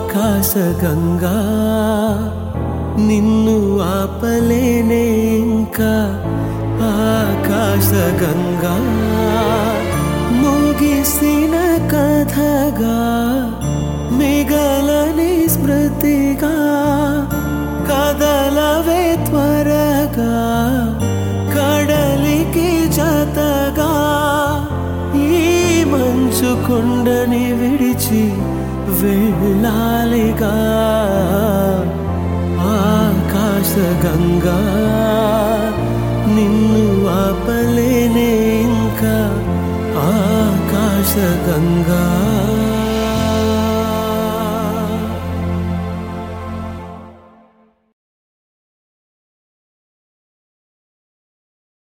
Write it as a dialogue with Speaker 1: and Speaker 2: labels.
Speaker 1: ఆకాశగంగా నిన్ను ఆపలేనే ఇంకా ఆకాశగంగా ముగిసిన కథగా మిగలని స్మృతిగా కదలవే త్వరగా కడలికి జతగా ఈ మంచు కొండని విడిచి వెళ్ళాలిగా ఆకాశగంగా నిన్ను ఆపలేనే ఇంకా ఆకాశగంగా